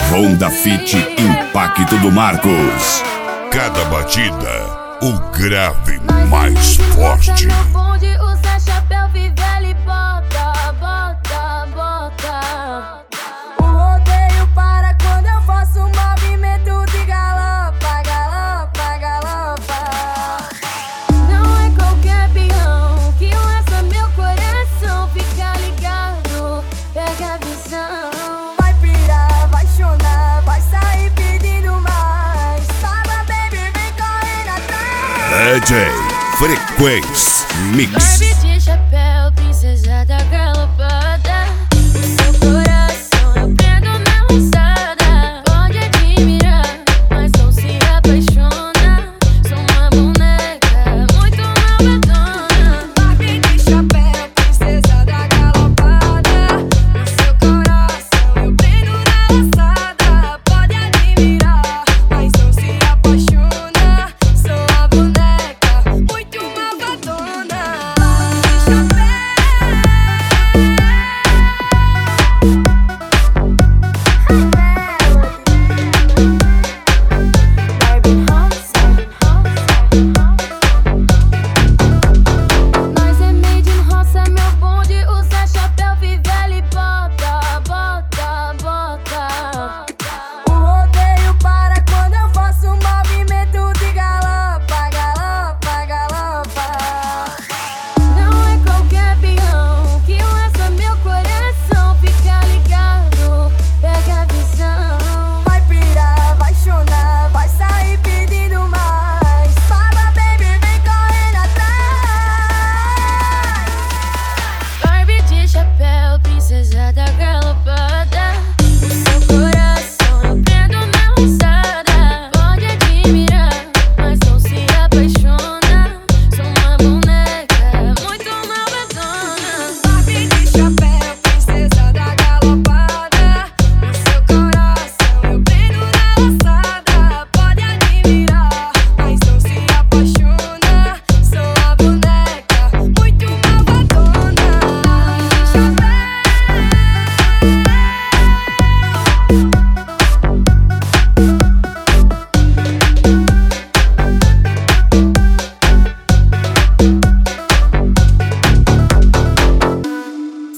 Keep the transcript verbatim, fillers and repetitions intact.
Honda Fit Impacto do Marcos. Cada batida, o grave mais forte. Usa chapéu, fivela e bota, bota, bota. O rodeio para quando eu faço um movimento de galopa, galopa, galopa. Não é qualquer peão que lança meu coração. Fica ligado, pega a visão. Vai pirar, vai chorar, vai sair pedindo mais. Fala, baby, vem correndo atrás. D J Frequência Mix.